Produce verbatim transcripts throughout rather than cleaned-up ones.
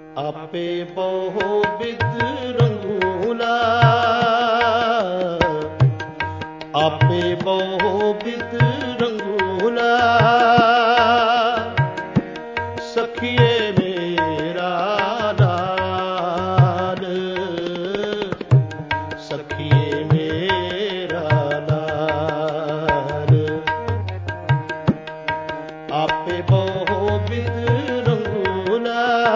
ਆਪੇ ਬਹੁ ਬਿਦ ਰੰਗੂਲਾ, ਆਪੇ ਬਹੁ ਬਿਦ ਰੰਗੂਲਾ, ਸਖੀਏ ਮੇਰਾ ਲਾਲ, ਸਖੀਏ ਮੇਰਾ ਲਾਲ, ਆਪੇ ਬਹੁ ਬਿਦ ਰੰਗੂਲਾ।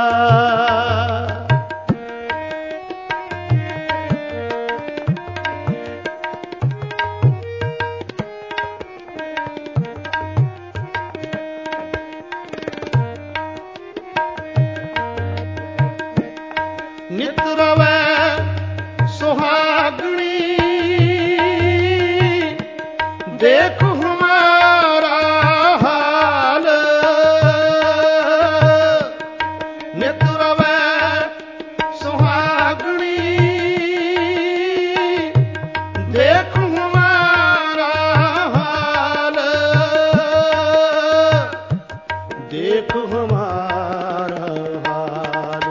ਨਿਤ ਰਵੈ ਸੁਹਾਗਣੀ, ਦੇਖ ਹਮਾਰਾ ਹਾਲ, ਨਿਤ ਰਵੈ ਸੁਹਾਗਣੀ, ਦੇਖ ਹਮਾਰਾ ਹਾਲ, ਦੇਖ ਹਮਾਰਾ ਹਾਲ,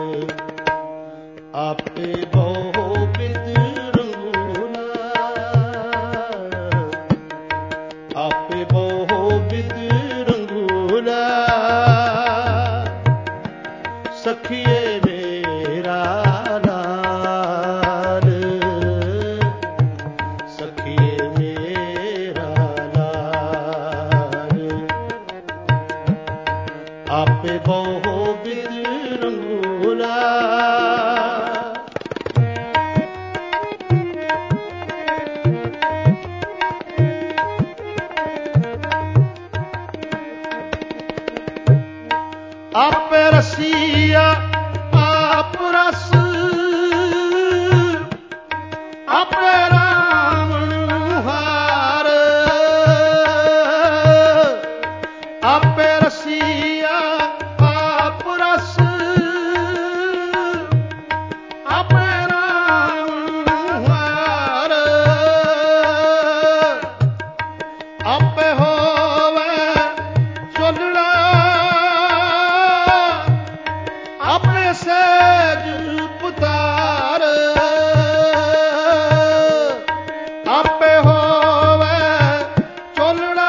ਆਪੇ ਬਹੁ ਬਿਦ ਰੰਗੂਲਾ, ਆਪੇ ਬਹੁ ਬਿਦ ਰੰਗੂਲਾ, ਸਖੀਏ ਮੇਰਾ ਲਾਲ, ਸਖੀਏ ਮੇਰਾ ਲਾਲ, ਆਪੇ ਬਹੁ ਬਿਦ ਰੰਗੂਲਾ। ਆਪੇ ਰਸੀਆ ਆਪ ਰਸ, ਆਪੇ ਰਾਵਣ ਹਾਰ, ਆਪੇ ਰਸੀਆ ਆਪ ਰਸ, ਆਪੇ ਰਾਵਣ ਹਾਰ, ਆਪੇ ਹੋਵੇ ਚੁੱਲੜਾ, ਆਪਣੇ ਸਹਿਜ ਪੁਤਾਰ, ਆਪੇ ਹੋਵੇ ਚੋਲੜਾ,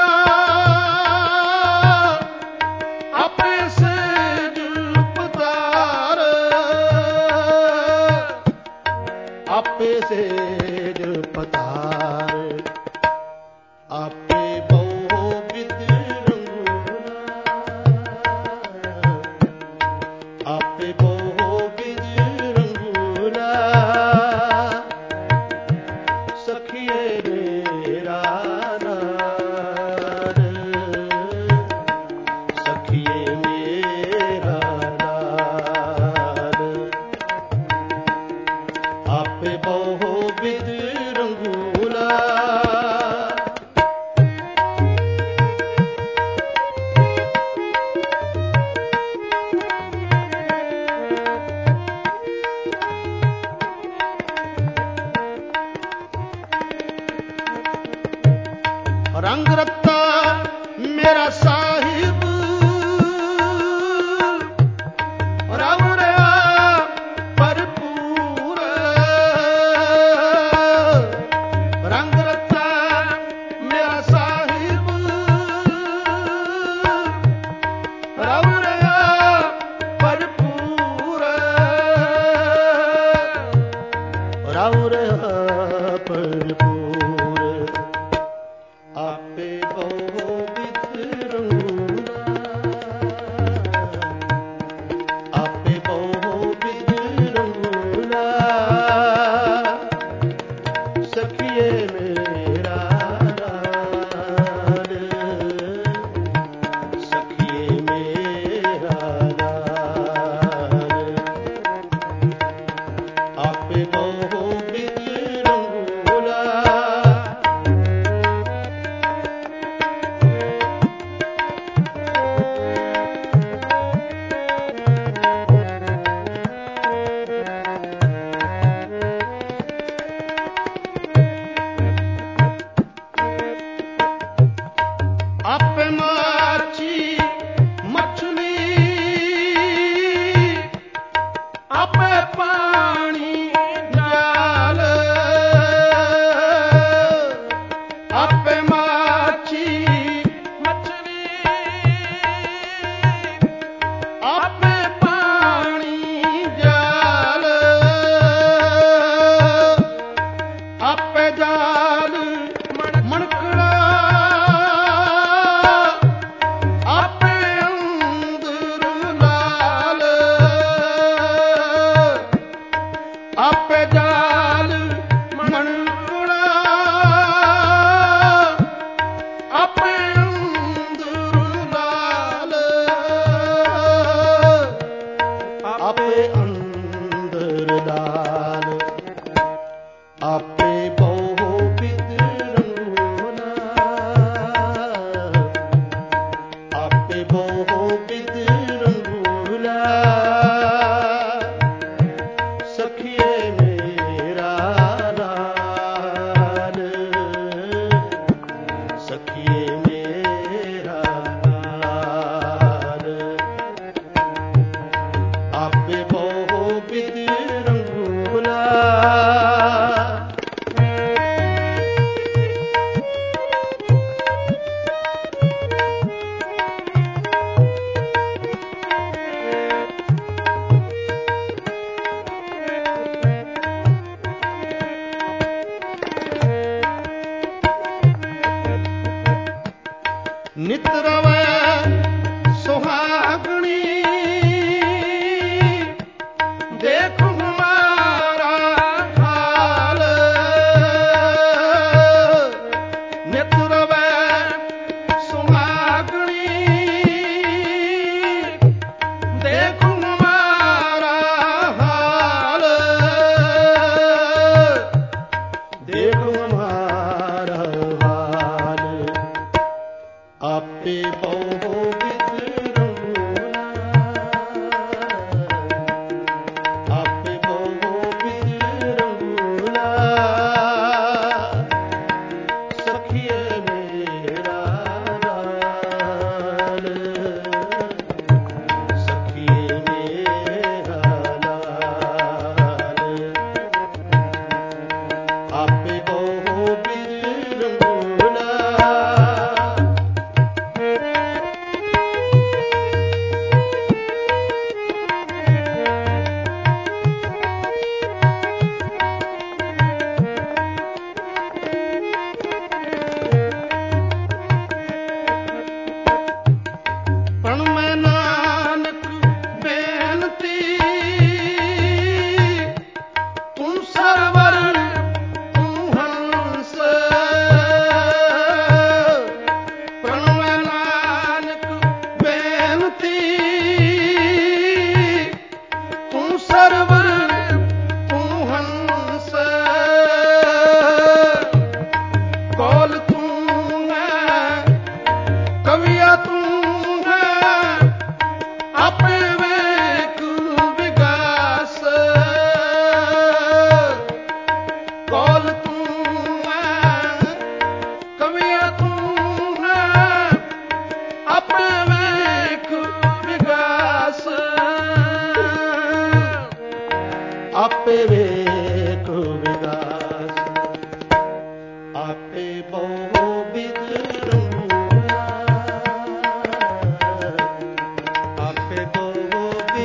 ਆਪਣੇ ਸਹਿਜ ਪੁਤਾਰ, ਆਪੇ ਸਹਿਜ ਪੁਤਾਰ, ਆਪੇ ਬਹੁ ਬਿਦ ਰੰਗੂਲਾ, ਆਪੇ ਬਹੁ ਬਿਦ ਰੰਗੂਲਾ, ਸਖੀਏ ਮੇਰਾ ਲਾਲ, ਸਖੀਏ ਮੇਰਾ ਲਾਲ, ਆਪੇ ਬਹੁ ਬਿਦ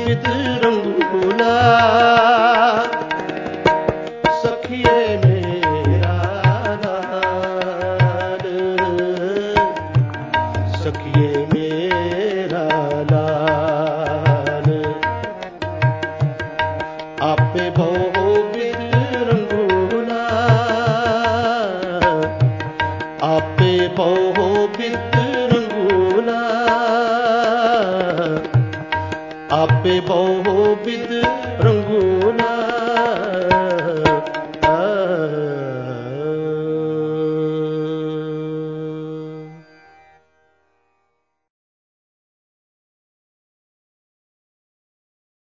ਬਿਦ ਰੰਗੂਲਾ ਸਖੀਏ ਮੇਰਾ ਲਾਲ ਸਖੀਏ ਮੇਰਾ ਲਾਲ ਆਪੇ ਬਹੁ ਬਿਦ ਰੰਗੂਲਾ ਆਪੇ ਬਹੁ ਬਿਦ ਰੰਗੂਲਾ ਆਪੇ ਬਹੁ ਬਿਦ